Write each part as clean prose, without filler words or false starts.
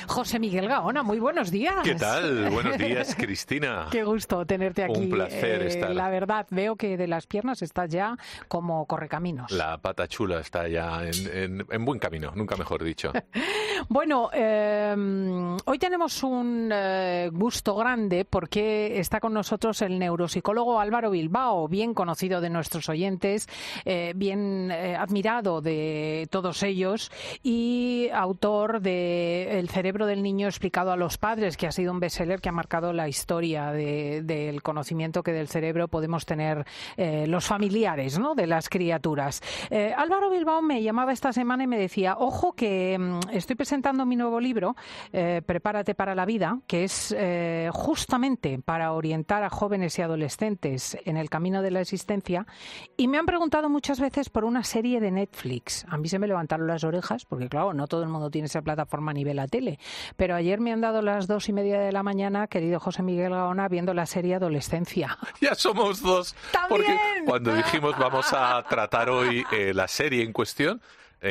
José Miguel Gaona, muy buenos días. ¿Qué tal? Buenos días, Cristina. Qué gusto tenerte aquí. Un placer estar. La verdad, veo que de las piernas estás ya como correcaminos. La pata chula está ya en buen camino, nunca mejor dicho. Bueno, hoy tenemos un gusto grande porque está con nosotros el neuropsicólogo Álvaro Bilbao, bien conocido de nuestros oyentes, bien admirado de todos ellos y autor de El cerebro del niño explicado a los padres, que ha sido un bestseller que ha marcado la historia del conocimiento que del cerebro podemos tener los familiares, ¿no?, de las criaturas. Álvaro Bilbao me llamaba esta semana y me decía, ojo que estoy presentando mi nuevo libro, Prepárate para la vida, que es justamente para orientar a jóvenes y adolescentes en el camino de la existencia, y me han preguntado muchas veces por una serie de Netflix. A mí se me levantaron las orejas, porque claro, no todo el mundo tiene esa plataforma a nivel la tele, pero ayer me han dado las 2:30 de la mañana, querido José Miguel Gaona, viendo la serie Adolescencia. Ya somos dos. ¡También! Porque cuando dijimos vamos a tratar hoy la serie en cuestión,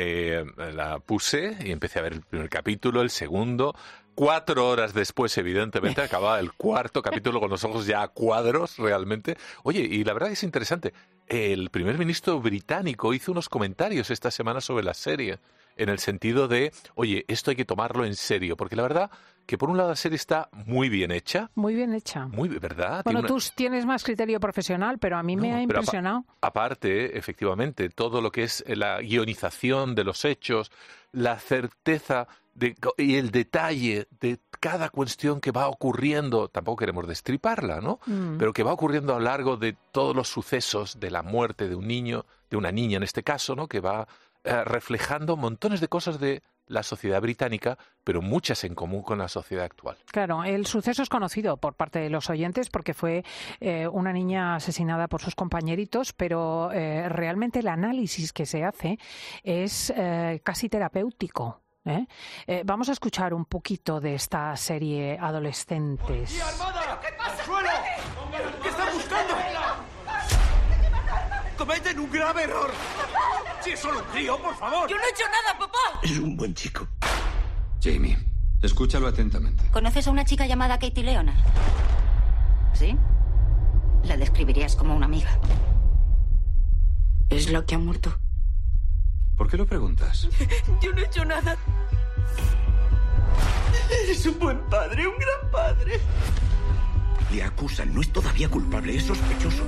la puse y empecé a ver el primer capítulo, el segundo. 4 horas después, evidentemente, acababa el cuarto capítulo con los ojos ya a cuadros, realmente. Oye, y la verdad es interesante. El primer ministro británico hizo unos comentarios esta semana sobre la serie, en el sentido de, oye, esto hay que tomarlo en serio, porque la verdad que por un lado la serie está muy bien hecha. Muy bien hecha. Muy, ¿verdad? Bueno, tú tienes más criterio profesional, pero a mí me ha impresionado. Aparte, efectivamente, todo lo que es la guionización de los hechos, la certeza y el detalle de cada cuestión que va ocurriendo, tampoco queremos destriparla, ¿no? Pero que va ocurriendo a lo largo de todos los sucesos de la muerte de un niño, de una niña en este caso, ¿no?, que va reflejando montones de cosas de la sociedad británica, pero muchas en común con la sociedad actual. Claro, el suceso es conocido por parte de los oyentes porque fue una niña asesinada por sus compañeritos, pero realmente el análisis que se hace es casi terapéutico. Vamos a escuchar un poquito de esta serie Adolescentes. ¡Policía armada! ¿Qué pasa? ¡Al suelo! ¿Qué están buscando? ¡Cometen un grave error! ¡Si es solo un crío, por favor! ¡Yo no he hecho nada, papá! Es un buen chico. Jamie, escúchalo atentamente. ¿Conoces a una chica llamada Katie Leonard? ¿Sí? La describirías como una amiga. Es la que ha muerto. ¿Por qué lo preguntas? Yo no he hecho nada. Eres un buen padre, un gran padre. Le acusan, no es todavía culpable, es sospechoso.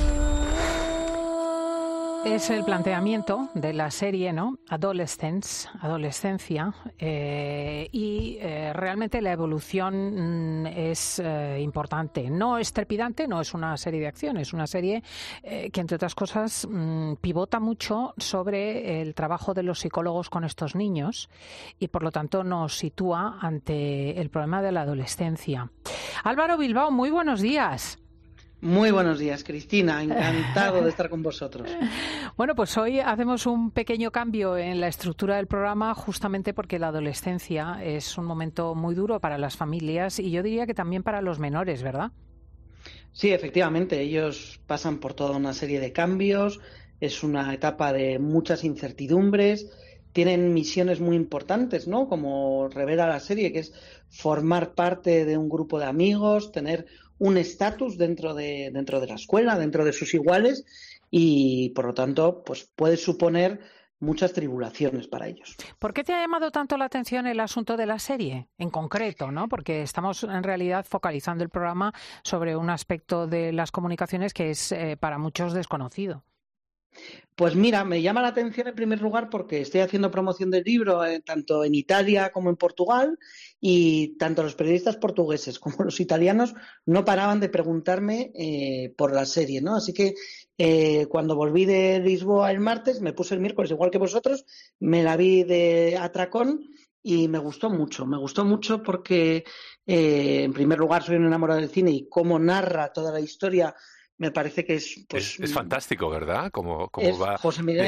Es el planteamiento de la serie, ¿no? Adolescencia, y realmente la evolución es importante. No es trepidante, no es una serie de acción, es una serie que, entre otras cosas, pivota mucho sobre el trabajo de los psicólogos con estos niños y, por lo tanto, nos sitúa ante el problema de la adolescencia. Álvaro Bilbao, muy buenos días. Muy buenos días, Cristina. Encantado de estar con vosotros. Bueno, pues hoy hacemos un pequeño cambio en la estructura del programa justamente porque la adolescencia es un momento muy duro para las familias y yo diría que también para los menores, ¿verdad? Sí, efectivamente. Ellos pasan por toda una serie de cambios. Es una etapa de muchas incertidumbres. Tienen misiones muy importantes, ¿no? Como revela la serie, que es formar parte de un grupo de amigos, tener un estatus dentro de la escuela, dentro de sus iguales y, por lo tanto, pues puede suponer muchas tribulaciones para ellos. ¿Por qué te ha llamado tanto la atención el asunto de la serie en concreto, ¿no? Porque estamos en realidad focalizando el programa sobre un aspecto de las comunicaciones que es para muchos desconocido. Pues mira, me llama la atención en primer lugar porque estoy haciendo promoción del libro tanto en Italia como en Portugal y tanto los periodistas portugueses como los italianos no paraban de preguntarme por la serie, ¿no? Así que cuando volví de Lisboa el martes, me puse el miércoles igual que vosotros, me la vi de atracón y me gustó mucho porque en primer lugar soy un enamorado del cine y cómo narra toda la historia. Me parece que es... Pues, es fantástico, ¿verdad? Cómo va Miguel,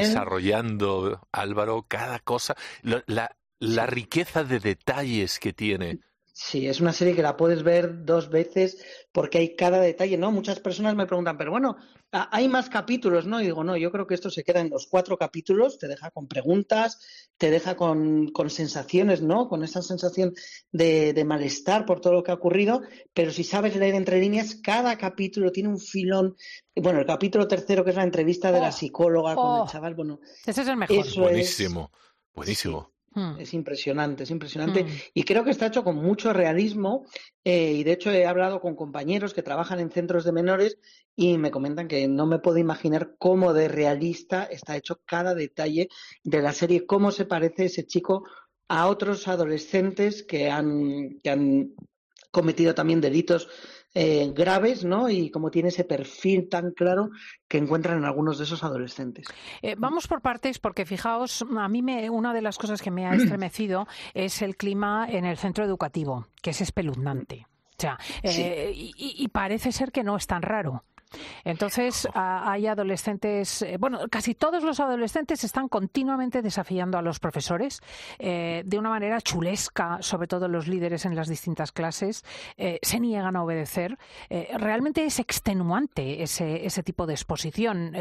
desarrollando Álvaro cada cosa. La riqueza de detalles que tiene. Sí, es una serie que la puedes ver 2 veces porque hay cada detalle, ¿no? Muchas personas me preguntan, pero bueno, hay más capítulos, ¿no? Y digo, no, yo creo que esto se queda en los 4 capítulos, te deja con preguntas, te deja con sensaciones, ¿no? Con esa sensación de malestar por todo lo que ha ocurrido, pero si sabes leer entre líneas, cada capítulo tiene un filón. Bueno, el capítulo tercero, que es la entrevista de la psicóloga con el chaval, bueno, ese es el mejor. eso Buenísimo, es... buenísimo. Sí. Es impresionante, es impresionante. Y creo que está hecho con mucho realismo. Y de hecho he hablado con compañeros que trabajan en centros de menores y me comentan que no me puedo imaginar cómo de realista está hecho cada detalle de la serie, cómo se parece ese chico a otros adolescentes que han cometido también delitos graves, ¿no? Y como tiene ese perfil tan claro que encuentran en algunos de esos adolescentes. Vamos por partes, porque fijaos, a mí una de las cosas que me ha estremecido es el clima en el centro educativo, que es espeluznante. O sea, y parece ser que no es tan raro. Entonces, hay adolescentes, casi todos los adolescentes están continuamente desafiando a los profesores de una manera chulesca, sobre todo los líderes en las distintas clases, se niegan a obedecer. Realmente es extenuante ese tipo de exposición.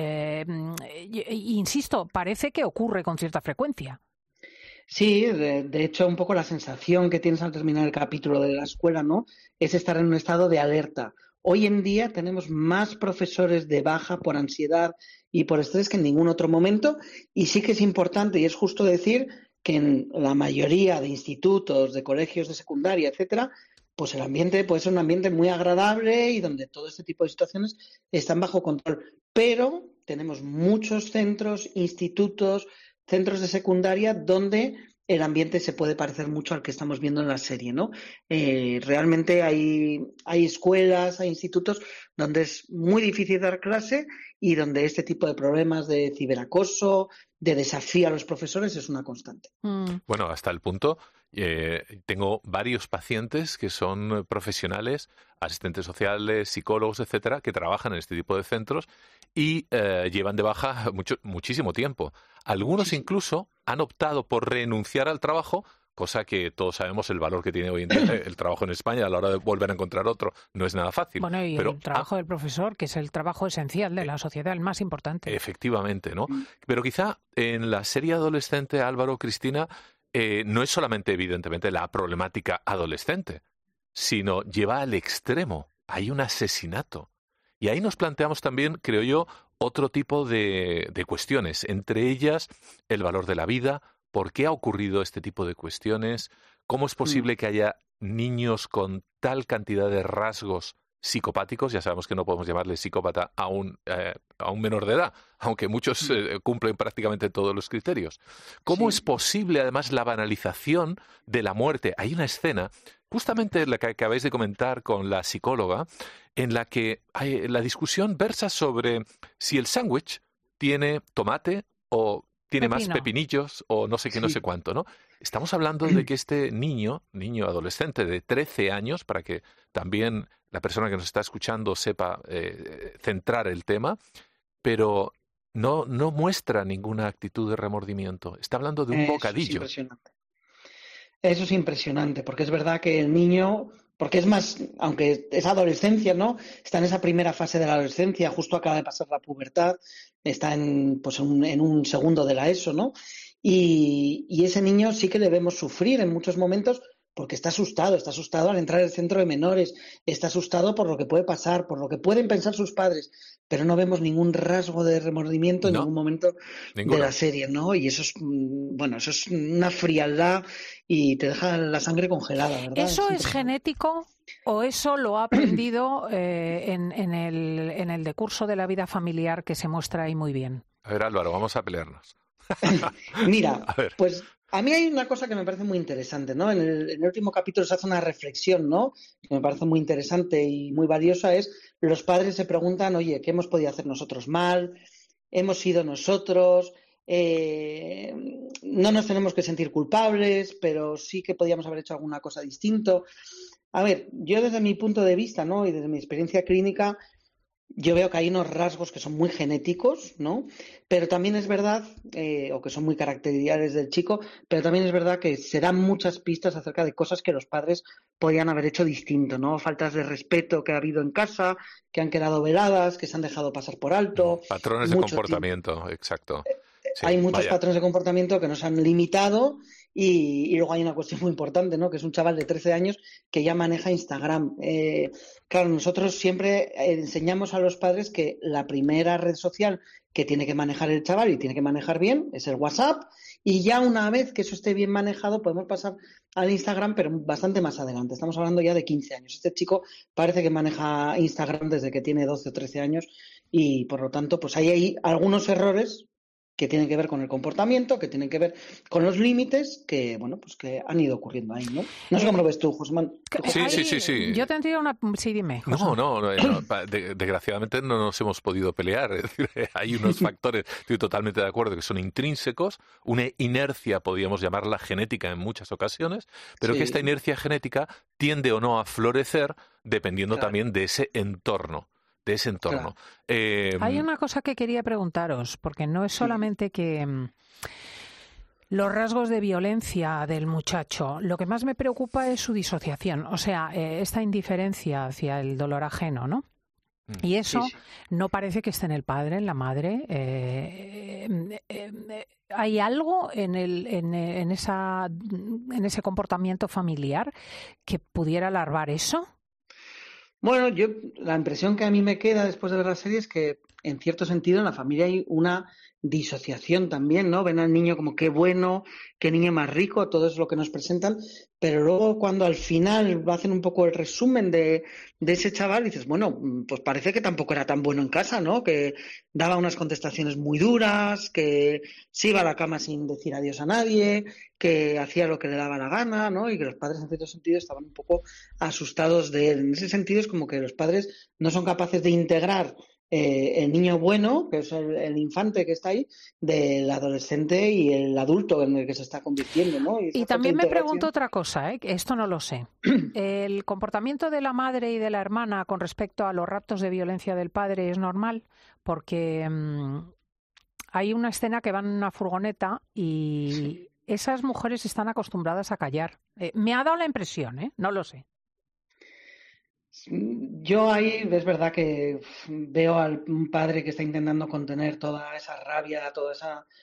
Insisto, parece que ocurre con cierta frecuencia. Sí, de hecho, un poco la sensación que tienes al terminar el capítulo de la escuela, ¿no? Es estar en un estado de alerta. Hoy en día tenemos más profesores de baja por ansiedad y por estrés que en ningún otro momento, y sí que es importante y es justo decir que en la mayoría de institutos, de colegios de secundaria, etcétera, pues el ambiente puede ser un ambiente muy agradable y donde todo este tipo de situaciones están bajo control. Pero tenemos muchos centros, institutos, centros de secundaria donde el ambiente se puede parecer mucho al que estamos viendo en la serie, ¿no? Realmente hay escuelas, hay institutos donde es muy difícil dar clase y donde este tipo de problemas de ciberacoso, de desafío a los profesores es una constante. Bueno, hasta el punto, tengo varios pacientes que son profesionales, asistentes sociales, psicólogos, etcétera, que trabajan en este tipo de centros y llevan de baja muchísimo tiempo. Algunos incluso han optado por renunciar al trabajo, cosa que todos sabemos el valor que tiene hoy en día el trabajo en España a la hora de volver a encontrar otro. No es nada fácil. Bueno, y pero, el trabajo del profesor, que es el trabajo esencial de la sociedad, el más importante. Efectivamente, ¿no? Pero quizá en la serie adolescente, Álvaro, Cristina, no es solamente, evidentemente, la problemática adolescente, sino lleva al extremo. Hay un asesinato. Y ahí nos planteamos también, creo yo, otro tipo de cuestiones, entre ellas el valor de la vida, por qué ha ocurrido este tipo de cuestiones, cómo es posible que haya niños con tal cantidad de rasgos psicopáticos. Ya sabemos que no podemos llamarle psicópata a un menor de edad, aunque muchos cumplen prácticamente todos los criterios. ¿Cómo es posible, además, la banalización de la muerte? Hay una escena, justamente la que acabáis de comentar con la psicóloga, en la que la discusión versa sobre si el sándwich tiene tomate o tiene más pepinillos o no sé qué, no sé cuánto, ¿no? Estamos hablando de que este niño adolescente de 13 años, para que también la persona que nos está escuchando sepa centrar el tema, pero no muestra ninguna actitud de remordimiento. Está hablando de un bocadillo. Eso es impresionante, porque es verdad que el niño, porque es más, aunque es adolescencia, ¿no? Está en esa primera fase de la adolescencia, justo acaba de pasar la pubertad, está en un segundo de la ESO, ¿no? Y ese niño sí que le vemos sufrir en muchos momentos porque está asustado al entrar al centro de menores, está asustado por lo que puede pasar, por lo que pueden pensar sus padres, pero no vemos ningún rasgo de remordimiento en ningún momento de la serie, ¿no? Y eso es, eso es una frialdad y te deja la sangre congelada, ¿verdad? ¿Eso es genético o eso lo ha aprendido en el decurso de la vida familiar que se muestra ahí muy bien? A ver, Álvaro, vamos a pelearnos. Mira, pues a mí hay una cosa que me parece muy interesante, ¿no? En el último capítulo se hace una reflexión, ¿no? Que me parece muy interesante y muy valiosa, es los padres se preguntan, oye, ¿qué hemos podido hacer nosotros mal? ¿Hemos sido nosotros? No nos tenemos que sentir culpables, pero sí que podíamos haber hecho alguna cosa distinto. A ver, yo desde mi punto de vista, ¿no? Y desde mi experiencia clínica, yo veo que hay unos rasgos que son muy genéticos, ¿no? Pero también es verdad, o que son muy característicos del chico, pero también es verdad que se dan muchas pistas acerca de cosas que los padres podrían haber hecho distinto, ¿no? Faltas de respeto que ha habido en casa, que han quedado veladas, que se han dejado pasar por alto. Patrones de comportamiento, exacto. Sí, hay muchos patrones de comportamiento que nos han limitado y luego hay una cuestión muy importante, ¿no? Que es un chaval de 13 años que ya maneja Instagram. Claro, nosotros siempre enseñamos a los padres que la primera red social que tiene que manejar el chaval y tiene que manejar bien es el WhatsApp, y ya una vez que eso esté bien manejado podemos pasar al Instagram, pero bastante más adelante. Estamos hablando ya de 15 años. Este chico parece que maneja Instagram desde que tiene 12 o 13 años y por lo tanto pues hay algunos errores que tienen que ver con el comportamiento, que tienen que ver con los límites, que bueno, pues que han ido ocurriendo ahí, ¿no? No sé cómo lo ves tú, Josman. Sí. Yo tendría una... Sí, dime, José. No, desgraciadamente no nos hemos podido pelear. Es decir, hay unos factores, estoy totalmente de acuerdo, que son intrínsecos, una inercia, podríamos llamarla genética en muchas ocasiones, pero que esta inercia genética tiende o no a florecer dependiendo también de ese entorno. Claro. Hay una cosa que quería preguntaros, porque no es solamente que los rasgos de violencia del muchacho, lo que más me preocupa es su disociación, o sea, esta indiferencia hacia el dolor ajeno, ¿no? Y eso no parece que esté en el padre, en la madre. ¿Hay algo en ese comportamiento familiar que pudiera larvar eso? Bueno, la impresión que a mí me queda después de ver la serie es que, en cierto sentido, en la familia hay una disociación también, ¿no? Ven al niño como qué bueno, qué niño más rico, todo es lo que nos presentan, pero luego cuando al final hacen un poco el resumen de ese chaval, dices, bueno, pues parece que tampoco era tan bueno en casa, ¿no? Que daba unas contestaciones muy duras, que se iba a la cama sin decir adiós a nadie, que hacía lo que le daba la gana, ¿no? Y que los padres, en cierto sentido, estaban un poco asustados de él. En ese sentido es como que los padres no son capaces de integrar el niño bueno, que es el infante que está ahí, del adolescente y el adulto en el que se está convirtiendo, ¿no? Y también me pregunto otra cosa, que esto no lo sé. ¿El comportamiento de la madre y de la hermana con respecto a los raptos de violencia del padre es normal? Porque hay una escena que van en una furgoneta y esas mujeres están acostumbradas a callar. Me ha dado la impresión, no lo sé. Yo ahí es verdad que veo a un padre que está intentando contener toda esa rabia, todo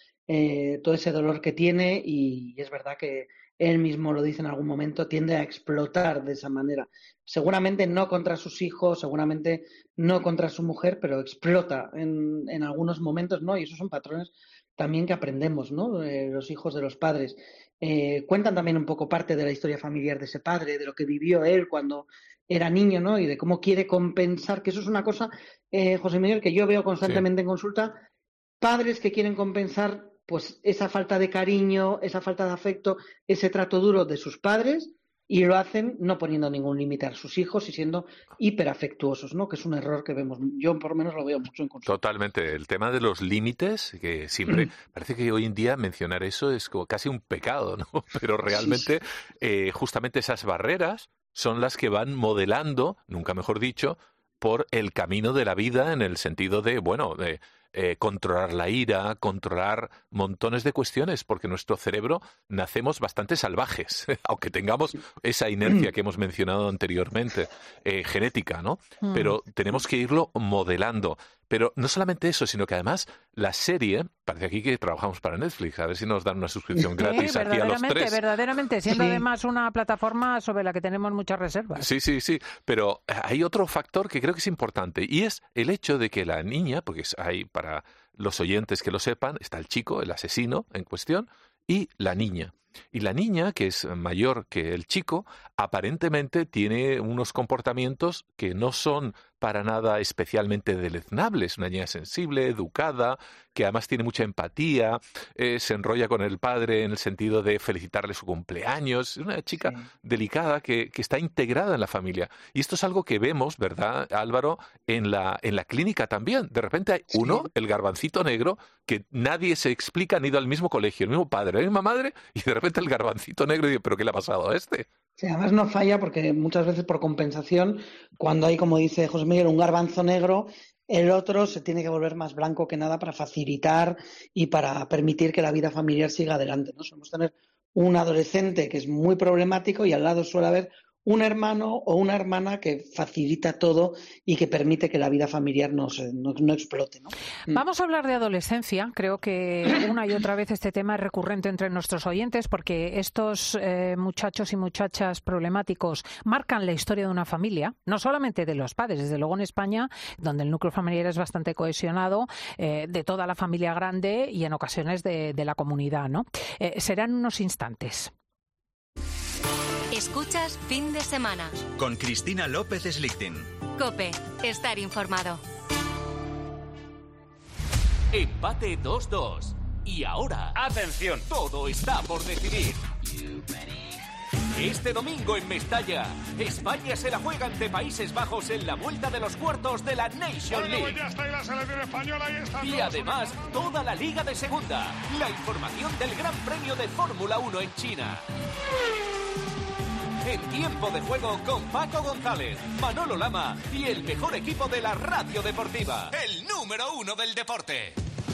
ese dolor que tiene, y es verdad que él mismo lo dice en algún momento, tiende a explotar de esa manera. Seguramente no contra sus hijos, seguramente no contra su mujer, pero explota en algunos momentos, ¿no? Y esos son patrones también que aprendemos, ¿no? Los hijos de los padres. Cuentan también un poco parte de la historia familiar de ese padre, de lo que vivió él cuando era niño, ¿no? Y de cómo quiere compensar, que eso es una cosa, José Miguel, que yo veo constantemente en consulta, padres que quieren compensar pues esa falta de cariño, esa falta de afecto, ese trato duro de sus padres, y lo hacen no poniendo ningún límite a sus hijos y siendo hiperafectuosos, ¿no? Que es un error que vemos, yo por lo menos lo veo mucho en consulta. Totalmente. El tema de los límites, que siempre parece que hoy en día mencionar eso es como casi un pecado, ¿no? Pero realmente justamente esas barreras son las que van modelando, nunca mejor dicho, por el camino de la vida en el sentido de, controlar la ira, controlar montones de cuestiones, porque nuestro cerebro nacemos bastante salvajes, aunque tengamos esa inercia que hemos mencionado anteriormente, genética, ¿no? Pero tenemos que irlo modelando. Pero no solamente eso, sino que además la serie, parece aquí que trabajamos para Netflix, a ver si nos dan una suscripción gratis aquí a los tres. Verdaderamente, siendo además una plataforma sobre la que tenemos muchas reservas. Sí, pero hay otro factor que creo que es importante, y es el hecho de que la niña, porque hay para los oyentes que lo sepan, está el chico, el asesino en cuestión, y la niña. Y la niña, que es mayor que el chico, aparentemente tiene unos comportamientos que no son para nada especialmente deleznables. Una niña sensible, educada, que además tiene mucha empatía, se enrolla con el padre en el sentido de felicitarle su cumpleaños. Es una chica delicada que está integrada en la familia. Y esto es algo que vemos, ¿verdad, Álvaro?, en la clínica también. De repente hay uno, el garbancito negro, que nadie se explica, han ido al mismo colegio, el mismo padre, la misma madre, y de repente el garbancito negro, y dice, ¿pero qué le ha pasado a este? Sí, además no falla porque muchas veces por compensación, cuando hay, como dice José Miguel, un garbanzo negro, el otro se tiene que volver más blanco que nada para facilitar y para permitir que la vida familiar siga adelante, ¿no? Solemos tener un adolescente que es muy problemático y al lado suele haber un hermano o una hermana que facilita todo y que permite que la vida familiar no explote, ¿no? Vamos a hablar de adolescencia. Creo que una y otra vez este tema es recurrente entre nuestros oyentes porque estos muchachos y muchachas problemáticos marcan la historia de una familia, no solamente de los padres, desde luego en España, donde el núcleo familiar es bastante cohesionado, de toda la familia grande y en ocasiones de la comunidad, ¿no? Serán unos instantes. Escuchas Fin de Semana. Con Cristina López Slichting. COPE. Estar informado. Empate 2-2. Y ahora, ¡atención! Todo está por decidir. Este domingo en Mestalla, España se la juega ante Países Bajos en la vuelta de los cuartos de la Nation League. Ya está ahí la selección española, ahí está. Y además, toda la Liga de Segunda. La información del Gran Premio de Fórmula 1 en China. En tiempo de juego con Paco González, Manolo Lama y el mejor equipo de la radio deportiva. El número 1 del deporte.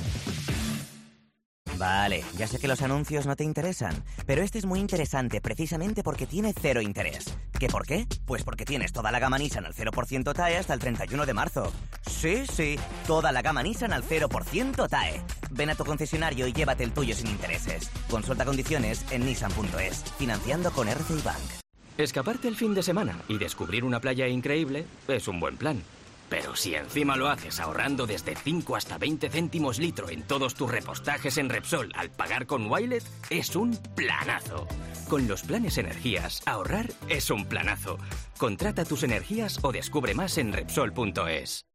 Vale, ya sé que los anuncios no te interesan, pero este es muy interesante precisamente porque tiene cero interés. ¿Qué por qué? Pues porque tienes toda la gama Nissan al 0% TAE hasta el 31 de marzo. Sí, toda la gama Nissan al 0% TAE. Ven a tu concesionario y llévate el tuyo sin intereses. Consulta condiciones en nissan.es, financiando con RCI Bank. Escaparte el fin de semana y descubrir una playa increíble es un buen plan. Pero si encima lo haces ahorrando desde 5 hasta 20 céntimos litro en todos tus repostajes en Repsol al pagar con Wilet, es un planazo. Con los planes energías, ahorrar es un planazo. Contrata tus energías o descubre más en Repsol.es.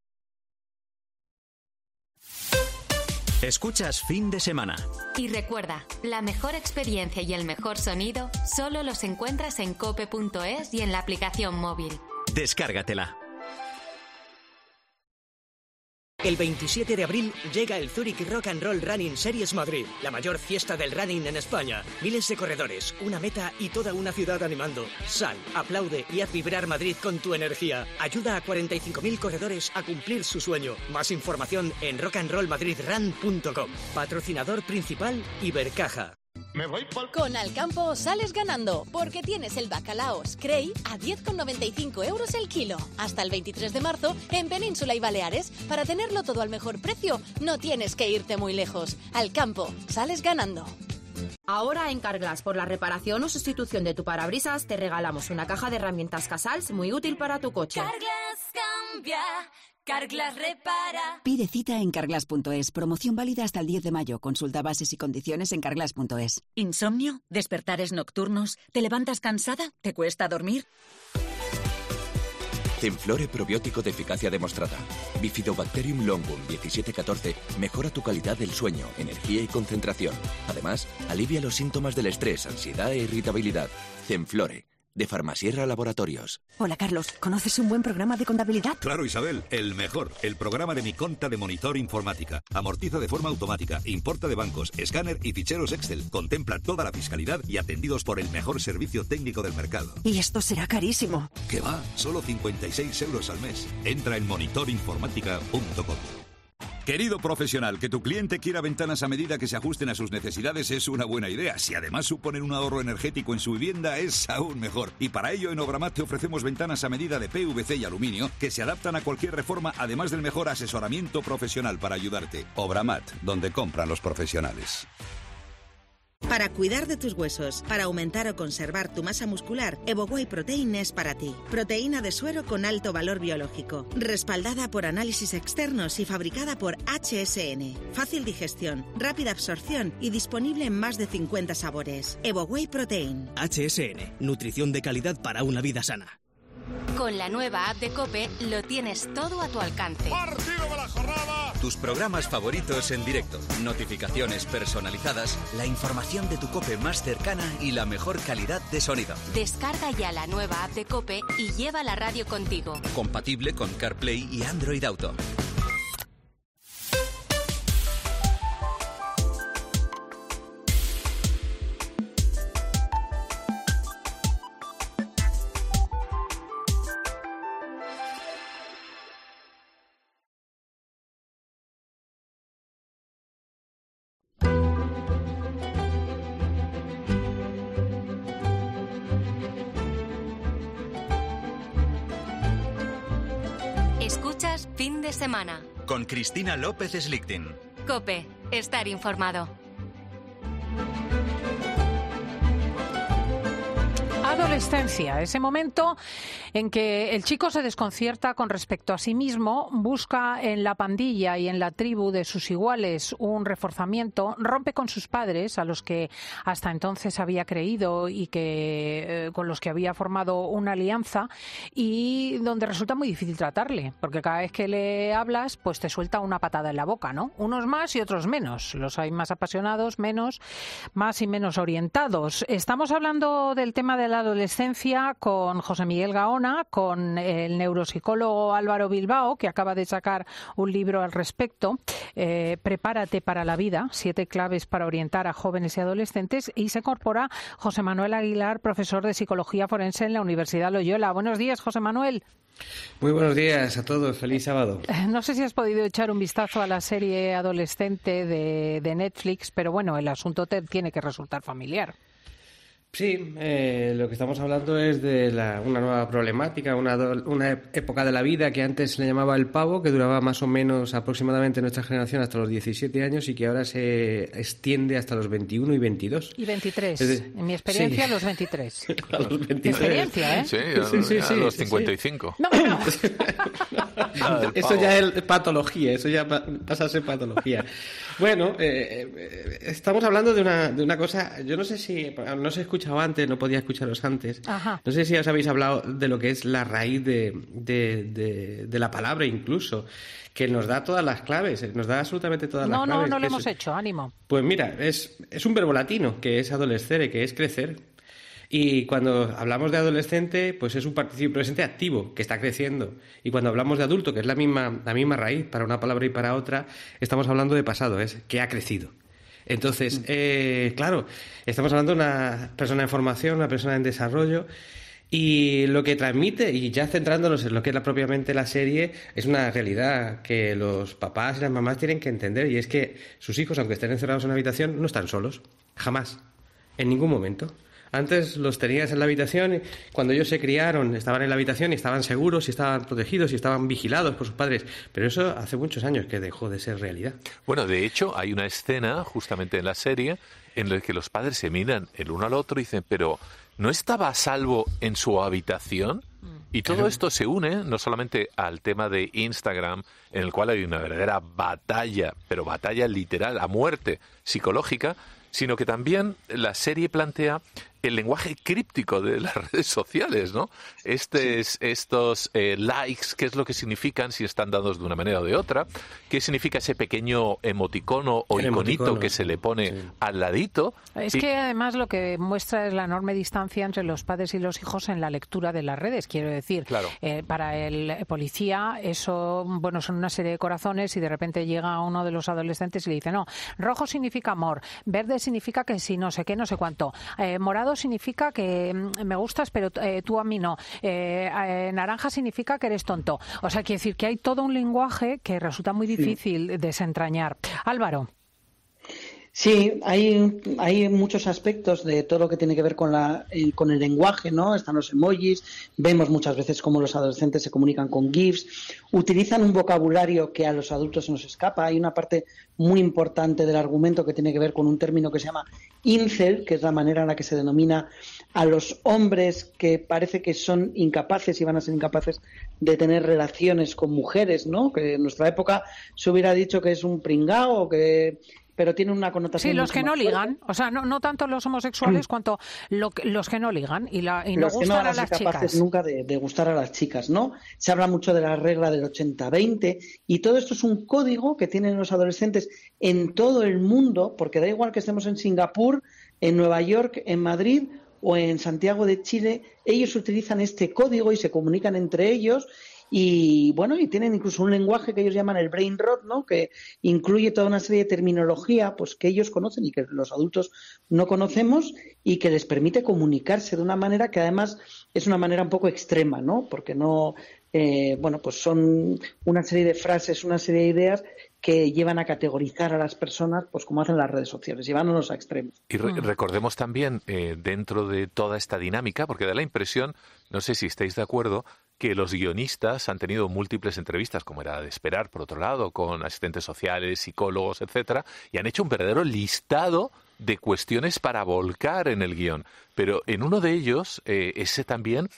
Escuchas Fin de Semana. Y recuerda, la mejor experiencia y el mejor sonido solo los encuentras en cope.es y en la aplicación móvil. Descárgatela. El 27 de abril llega el Zurich Rock and Roll Running Series Madrid, la mayor fiesta del running en España. Miles de corredores, una meta y toda una ciudad animando. Sal, aplaude y haz vibrar Madrid con tu energía. Ayuda a 45.000 corredores a cumplir su sueño. Más información en rockandrollmadridrun.com. Patrocinador principal Ibercaja. Con Alcampo sales ganando, porque tienes el bacalao Scray a 10,95 € el kilo. Hasta el 23 de marzo en Península y Baleares. Para tenerlo todo al mejor precio, no tienes que irte muy lejos. Alcampo, sales ganando. Ahora en Carglass, por la reparación o sustitución de tu parabrisas, te regalamos una caja de herramientas Casals muy útil para tu coche. Carglass cambia. Carglass repara. Pide cita en carglass.es. Promoción válida hasta el 10 de mayo. Consulta bases y condiciones en carglass.es. ¿Insomnio? ¿Despertares nocturnos? ¿Te levantas cansada? ¿Te cuesta dormir? Zenflore probiótico de eficacia demostrada. Bifidobacterium longum 1714 mejora tu calidad del sueño, energía y concentración. Además, alivia los síntomas del estrés, ansiedad e irritabilidad. Zenflore, de Farmasierra Laboratorios. Hola, Carlos. ¿Conoces un buen programa de contabilidad? Claro, Isabel, el mejor. El programa de Mi Conta de Monitor Informática. Amortiza de forma automática, importa de bancos, escáner y ficheros Excel. Contempla toda la fiscalidad y atendidos por el mejor servicio técnico del mercado. Y esto será carísimo. ¿Qué va? Solo 56 € al mes. Entra en monitorinformática.com. Querido profesional, que tu cliente quiera ventanas a medida que se ajusten a sus necesidades es una buena idea. Si además suponen un ahorro energético en su vivienda, es aún mejor. Y para ello, en Obramat te ofrecemos ventanas a medida de PVC y aluminio que se adaptan a cualquier reforma, además del mejor asesoramiento profesional para ayudarte. Obramat, donde compran los profesionales. Para cuidar de tus huesos, para aumentar o conservar tu masa muscular, EvoWhey Protein es para ti. Proteína de suero con alto valor biológico, respaldada por análisis externos y fabricada por HSN. Fácil digestión, rápida absorción y disponible en más de 50 sabores. EvoWhey Protein. HSN, nutrición de calidad para una vida sana. Con la nueva app de COPE lo tienes todo a tu alcance. ¡Partido de la jornada! Tus programas favoritos en directo, notificaciones personalizadas, la información de tu COPE más cercana y la mejor calidad de sonido. Descarga ya la nueva app de COPE y lleva la radio contigo. Compatible con CarPlay y Android Auto. Noticias fin de semana. Con Cristina López Slichting. COPE. Estar informado. Adolescencia, ese momento en que el chico se desconcierta con respecto a sí mismo, busca en la pandilla y en la tribu de sus iguales un reforzamiento, rompe con sus padres, a los que hasta entonces había creído y que con los que había formado una alianza, y donde resulta muy difícil tratarle, porque cada vez que le hablas, pues te suelta una patada en la boca, ¿no? Unos más y otros menos. Los hay más apasionados, menos, más y menos orientados. Estamos hablando del tema de la adolescencia con José Miguel Gaona, con el neuropsicólogo Álvaro Bilbao, que acaba de sacar un libro al respecto, Prepárate para la vida, 7 claves para orientar a jóvenes y adolescentes, y se incorpora José Manuel Aguilar, profesor de Psicología Forense en la Universidad Loyola. Buenos días, José Manuel. Muy buenos días a todos, feliz sábado. No sé si has podido echar un vistazo a la serie adolescente de Netflix, pero bueno, el asunto te tiene que resultar familiar. Sí, lo que estamos hablando es de una nueva problemática, una época de la vida que antes se le llamaba el pavo, que duraba más o menos aproximadamente nuestra generación hasta los 17 años y que ahora se extiende hasta los 21 y 22. Y 23, en mi experiencia, sí. Los 23. A los 23. Experiencia, ¿eh? Sí, a los 55. Sí. No. Eso ya es patología, eso ya pasa a ser patología. Bueno, estamos hablando de una cosa, yo no sé si, no se escuchado antes, no podía escucharos antes. Ajá. No sé si os habéis hablado de lo que es la raíz de la palabra incluso, que nos da todas las claves, nos da absolutamente todas las claves. No lo hemos hecho, ánimo. Pues mira, es un verbo latino, que es adolescere, que es crecer. Y cuando hablamos de adolescente, pues es un participio presente activo, que está creciendo. Y cuando hablamos de adulto, que es la misma raíz para una palabra y para otra, estamos hablando de pasado, es que ha crecido. Entonces, claro, estamos hablando de una persona en formación, una persona en desarrollo, y lo que transmite, y ya centrándonos en lo que es propiamente la serie, es una realidad que los papás y las mamás tienen que entender, y es que sus hijos, aunque estén encerrados en una habitación, no están solos, jamás, en ningún momento. Antes los tenías en la habitación y cuando ellos se criaron estaban en la habitación y estaban seguros y estaban protegidos y estaban vigilados por sus padres. Pero eso hace muchos años que dejó de ser realidad. Bueno, de hecho, hay una escena justamente en la serie en la que los padres se miran el uno al otro y dicen, pero ¿no estaba a salvo en su habitación? Y todo esto se une no solamente al tema de Instagram, en el cual hay una verdadera batalla, pero batalla literal, a muerte psicológica, sino que también la serie plantea el lenguaje críptico de las redes sociales, ¿no? Estos likes, ¿qué es lo que significan si están dados de una manera o de otra? ¿Qué significa ese pequeño emoticono o iconito que se le pone al ladito? Es que además lo que muestra es la enorme distancia entre los padres y los hijos en la lectura de las redes. Quiero decir, claro. Para el policía eso, bueno, son una serie de corazones y de repente llega uno de los adolescentes y le dice, no, rojo significa amor, verde significa que si no sé qué, no sé cuánto, morado significa que me gustas pero tú a mí no, naranja significa que eres tonto. O sea, quiere decir que hay todo un lenguaje que resulta muy difícil desentrañar. Álvaro. Sí, hay muchos aspectos de todo lo que tiene que ver con el lenguaje, ¿no? Están los emojis, vemos muchas veces cómo los adolescentes se comunican con GIFs, utilizan un vocabulario que a los adultos se nos escapa. Hay una parte muy importante del argumento que tiene que ver con un término que se llama incel, que es la manera en la que se denomina a los hombres que parece que son incapaces y van a ser incapaces de tener relaciones con mujeres, ¿no? Que en nuestra época se hubiera dicho que es un pringao, pero tiene una connotación. Sí, los que no ligan, o sea, no tanto los homosexuales cuanto los que no ligan y no gustan a las chicas. Los que no van a ser capaces nunca de gustar a las chicas, ¿no? Se habla mucho de la regla del 80-20 y todo esto es un código que tienen los adolescentes en todo el mundo, porque da igual que estemos en Singapur, en Nueva York, en Madrid o en Santiago de Chile, ellos utilizan este código y se comunican entre ellos. Y bueno, y tienen incluso un lenguaje que ellos llaman el brain rot, ¿no? Que incluye toda una serie de terminología pues que ellos conocen y que los adultos no conocemos y que les permite comunicarse de una manera que además es una manera un poco extrema, ¿no? Porque no, pues son una serie de frases, una serie de ideas que llevan a categorizar a las personas pues como hacen las redes sociales, llevándonos a extremos. Y recordemos también, dentro de toda esta dinámica, porque da la impresión, no sé si estáis de acuerdo, que los guionistas han tenido múltiples entrevistas, como era de esperar, por otro lado, con asistentes sociales, psicólogos, etcétera, y han hecho un verdadero listado de cuestiones para volcar en el guión. Pero en uno de ellos, ese también,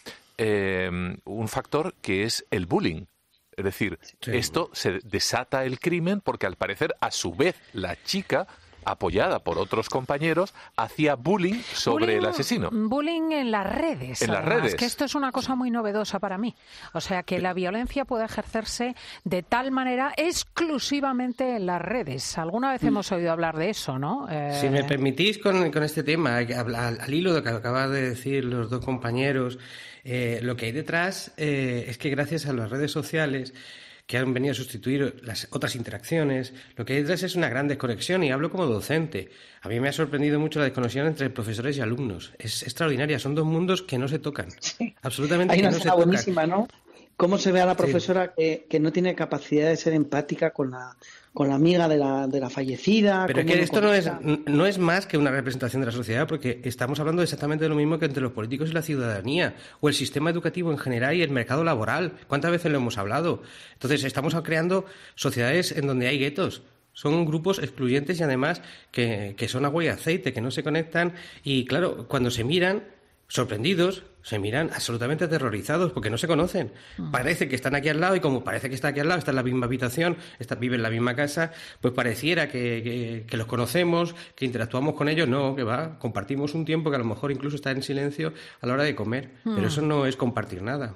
un factor que es el bullying. Es decir, esto se desata el crimen porque al parecer, a su vez, la chica, apoyada por otros compañeros, hacía bullying sobre el asesino. Bullying en las redes. En las redes. Que esto es una cosa muy novedosa para mí. O sea, que la violencia puede ejercerse de tal manera exclusivamente en las redes. Alguna vez hemos oído hablar de eso, ¿no? Si me permitís con este tema, al hilo de lo que acaban de decir los dos compañeros, lo que hay detrás es que gracias a las redes sociales, que han venido a sustituir las otras interacciones, lo que hay detrás es una gran desconexión, y hablo como docente. A mí me ha sorprendido mucho la desconexión entre profesores y alumnos. Es extraordinaria, son dos mundos que no se tocan. Sí. Absolutamente. Hay una escena buenísima, ¿no? Cómo se ve a la profesora que no tiene capacidad de ser empática con la amiga de la fallecida. Pero es que esto no es más que una representación de la sociedad, porque estamos hablando exactamente de lo mismo que entre los políticos y la ciudadanía, o el sistema educativo en general y el mercado laboral. ¿Cuántas veces lo hemos hablado? Entonces, estamos creando sociedades en donde hay guetos. Son grupos excluyentes y además que son agua y aceite, que no se conectan, y claro, cuando se miran sorprendidos, se miran absolutamente aterrorizados porque no se conocen. Parece que están aquí al lado, y como parece que está aquí al lado, está en la misma habitación, vive en la misma casa, pues pareciera que los conocemos, que interactuamos con ellos. No, que va, compartimos un tiempo que a lo mejor incluso está en silencio a la hora de comer, pero eso no es compartir nada.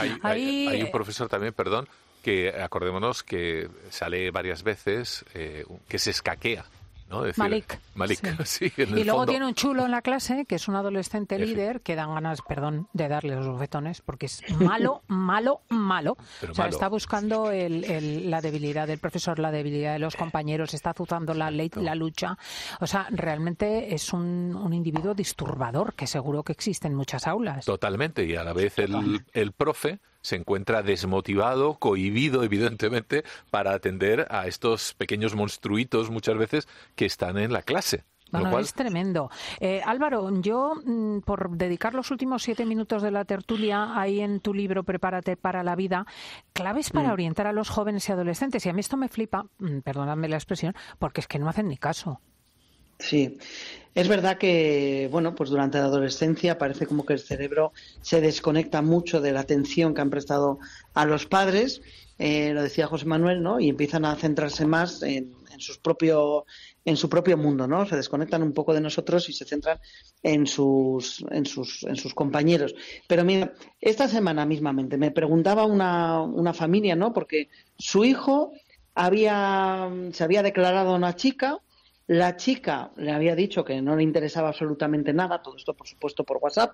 Hay un profesor también, perdón, que acordémonos que sale varias veces, que se escaquea, ¿no? Decir, Malik, sí. Y luego tiene un chulo en la clase, que es un adolescente líder, que dan ganas, de darle los bofetones, porque es malo. Pero o sea, malo. está buscando la debilidad del profesor, la debilidad de los compañeros, está azuzando la lucha. O sea, realmente es un individuo disturbador, que seguro que existe en muchas aulas. Totalmente, y a la vez el profe se encuentra desmotivado, cohibido, evidentemente, para atender a estos pequeños monstruitos, muchas veces, que están en la clase. Bueno, es tremendo. Álvaro, yo, por dedicar los últimos 7 minutos de la tertulia, ahí en tu libro Prepárate para la vida, claves para orientar a los jóvenes y adolescentes. Y a mí esto me flipa, perdóname la expresión, porque es que no hacen ni caso. Sí, es verdad que, bueno, pues durante la adolescencia parece como que el cerebro se desconecta mucho de la atención que han prestado a los padres, lo decía José Manuel, ¿no? Y empiezan a centrarse más en su propio mundo, ¿no? Se desconectan un poco de nosotros y se centran en sus compañeros. Pero mira, esta semana mismamente me preguntaba una familia, ¿no? Porque su hijo se había declarado a una chica. La chica le había dicho que no le interesaba absolutamente nada, todo esto por supuesto por WhatsApp,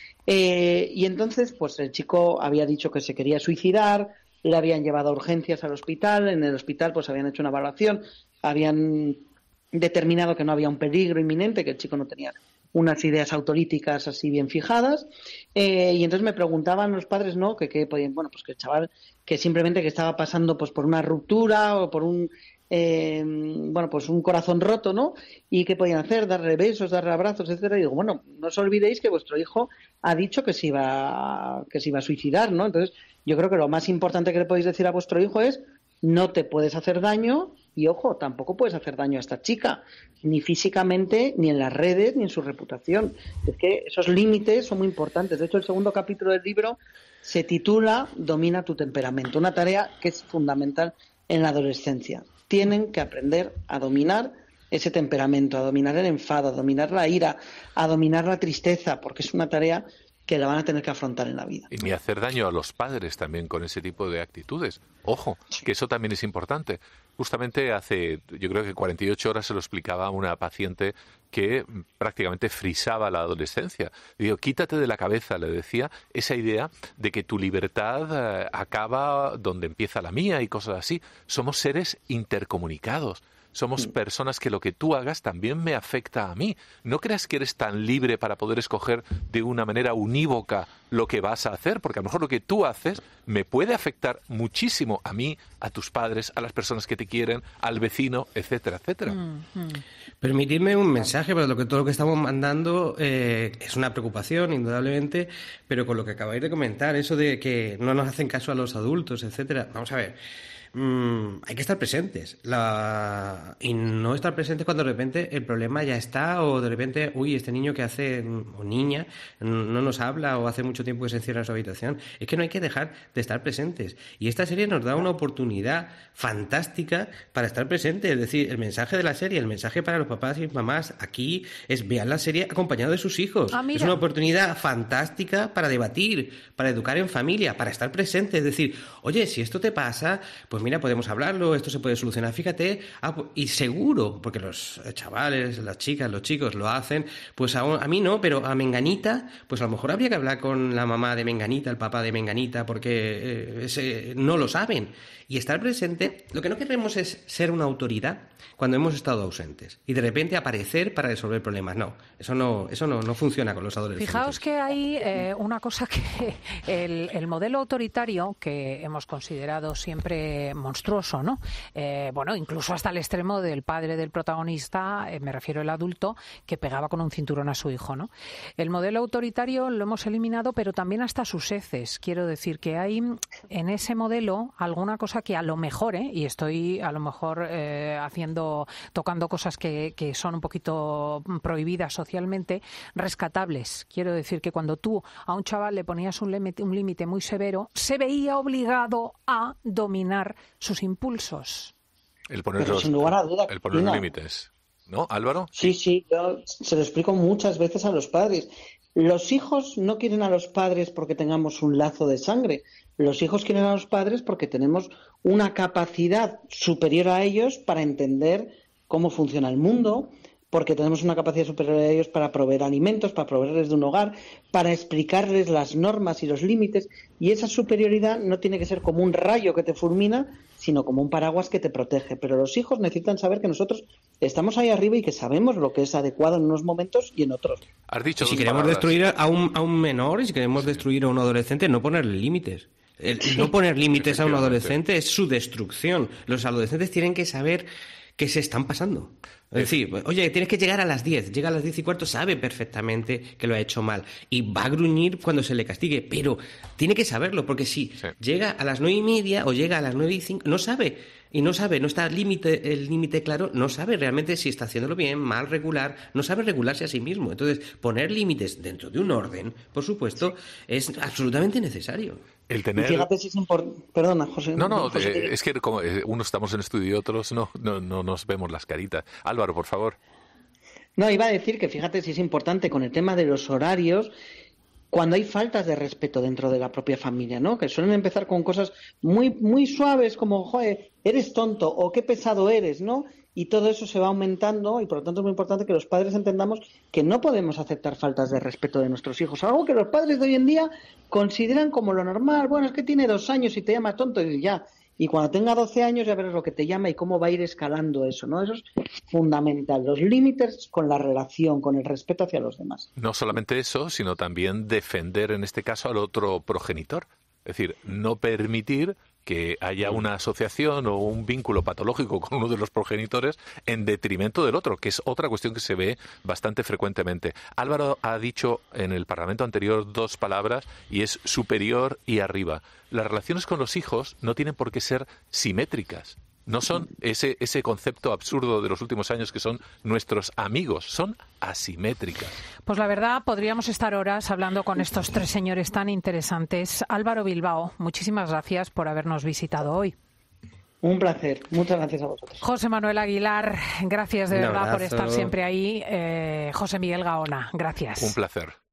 y entonces pues el chico había dicho que se quería suicidar, le habían llevado a urgencias al hospital, en el hospital pues habían hecho una evaluación, habían determinado que no había un peligro inminente, que el chico no tenía unas ideas autolíticas así bien fijadas, y entonces me preguntaban los padres, ¿no? Que podían, bueno, pues que el chaval que simplemente que estaba pasando pues por una ruptura o por un pues un corazón roto, ¿no? Y qué podían hacer, darle besos, darle abrazos, etcétera. Y digo, bueno, no os olvidéis que vuestro hijo ha dicho que se iba a suicidar, ¿no? Entonces, yo creo que lo más importante que le podéis decir a vuestro hijo es: no te puedes hacer daño, y ojo, tampoco puedes hacer daño a esta chica, ni físicamente, ni en las redes, ni en su reputación. Es que esos límites son muy importantes. De hecho, el segundo capítulo del libro se titula Domina tu temperamento, una tarea que es fundamental en la adolescencia. Tienen que aprender a dominar ese temperamento, a dominar el enfado, a dominar la ira, a dominar la tristeza, porque es una tarea que la van a tener que afrontar en la vida. Y ni hacer daño a los padres también con ese tipo de actitudes. Ojo, que eso también es importante. Justamente hace, yo creo que 48 horas se lo explicaba a una paciente que prácticamente frisaba la adolescencia. Digo, quítate de la cabeza, le decía, esa idea de que tu libertad acaba donde empieza la mía y cosas así. Somos seres intercomunicados. somos personas que lo que tú hagas también me afecta a mí. No creas que eres tan libre para poder escoger de una manera unívoca lo que vas a hacer, porque a lo mejor lo que tú haces me puede afectar muchísimo a mí, a tus padres, a las personas que te quieren, al vecino, etcétera, etcétera. Permitidme un mensaje, pero todo lo que estamos mandando es una preocupación, indudablemente, pero con lo que acabáis de comentar, eso de que no nos hacen caso a los adultos, etcétera. Vamos a ver. Hay que estar presentes y no estar presentes cuando de repente el problema ya está, o de repente, este niño que hace, o niña, no nos habla, o hace mucho tiempo que se encierra en su habitación. Es que no hay que dejar de estar presentes, y esta serie nos da una oportunidad fantástica para estar presentes. Es decir, el mensaje de la serie, el mensaje para los papás y mamás aquí es: vean la serie acompañado de sus hijos. Es una oportunidad fantástica para debatir, para educar en familia, para estar presentes. Es decir, oye, si esto te pasa, pues mira, podemos hablarlo, esto se puede solucionar, fíjate, y seguro, porque los chavales, las chicas, los chicos lo hacen, pues a mí no, pero a Menganita, pues a lo mejor habría que hablar con la mamá de Menganita, el papá de Menganita, porque no lo saben. Y estar presente, lo que no queremos es ser una autoridad cuando hemos estado ausentes y de repente aparecer para resolver problemas. No, eso no funciona con los adolescentes. Fijaos que hay una cosa que el modelo autoritario, que hemos considerado siempre monstruoso, ¿no? Incluso hasta el extremo del padre del protagonista, me refiero al adulto, que pegaba con un cinturón a su hijo, ¿no? El modelo autoritario lo hemos eliminado, pero también hasta sus heces. Quiero decir que hay en ese modelo alguna cosa que a lo mejor, y estoy a lo mejor tocando cosas que son un poquito prohibidas socialmente, rescatables. Quiero decir que cuando tú a un chaval le ponías un límite muy severo, se veía obligado a dominar sus impulsos. El poner los límites, ¿no, Álvaro? Sí, yo se lo explico muchas veces a los padres. Los hijos no quieren a los padres porque tengamos un lazo de sangre. Los hijos quieren a los padres porque tenemos una capacidad superior a ellos para entender cómo funciona el mundo, porque tenemos una capacidad superior a ellos para proveer alimentos, para proveerles de un hogar, para explicarles las normas y los límites, y esa superioridad no tiene que ser como un rayo que te fulmina, sino como un paraguas que te protege. Pero los hijos necesitan saber que nosotros estamos ahí arriba y que sabemos lo que es adecuado en unos momentos y en otros. Has dicho si queremos destruir a un menor, y si queremos destruir a un adolescente, no ponerle límites. No poner límites a un adolescente es su destrucción. Los adolescentes tienen que saber que se están pasando. Es decir, oye, tienes que llegar a las 10. Llega a las 10:15, sabe perfectamente que lo ha hecho mal. Y va a gruñir cuando se le castigue. Pero tiene que saberlo, porque si llega a las 9:30 o llega a las 9:05, no sabe. Y no está el límite claro, no sabe realmente si está haciéndolo bien, mal, regular, no sabe regularse a sí mismo. Entonces, poner límites dentro de un orden, por supuesto, es absolutamente necesario. El tener... Fíjate si es importante. Perdona, José. José, es que como unos estamos en estudio y otros no nos vemos las caritas. Álvaro, por favor. No, iba a decir que fíjate si es importante con el tema de los horarios, cuando hay faltas de respeto dentro de la propia familia, ¿no? Que suelen empezar con cosas muy, muy suaves como, joder, eres tonto o qué pesado eres, ¿no? Y todo eso se va aumentando y por lo tanto es muy importante que los padres entendamos que no podemos aceptar faltas de respeto de nuestros hijos. Algo que los padres de hoy en día consideran como lo normal. Bueno, es que tiene 2 años y te llama tonto y ya. Y cuando tenga 12 años ya verás lo que te llama y cómo va a ir escalando eso, ¿no? Eso es fundamental. Los límites con la relación, con el respeto hacia los demás. No solamente eso, sino también defender en este caso al otro progenitor. Es decir, no permitir que haya una asociación o un vínculo patológico con uno de los progenitores en detrimento del otro, que es otra cuestión que se ve bastante frecuentemente. Álvaro ha dicho en el Parlamento anterior 2 palabras y es superior y arriba. Las relaciones con los hijos no tienen por qué ser simétricas. No son ese concepto absurdo de los últimos años que son nuestros amigos, son asimétricas. Pues la verdad, podríamos estar horas hablando con estos 3 señores tan interesantes. Álvaro Bilbao, muchísimas gracias por habernos visitado hoy. Un placer, muchas gracias a vosotros. José Manuel Aguilar, gracias de verdad por estar siempre ahí. José Miguel Gaona, gracias. Un placer.